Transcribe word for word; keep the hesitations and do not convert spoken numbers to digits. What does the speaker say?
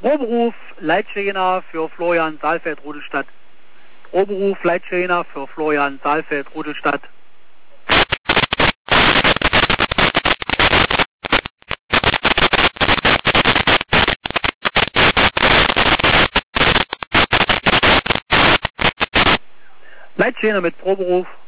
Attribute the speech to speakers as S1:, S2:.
S1: Proberuf Leitstehner für Florian Saalfeld Rudelstadt. Proberuf Leitstehner für Florian Saalfeld Rudelstadt. Leitstehner mit Proberuf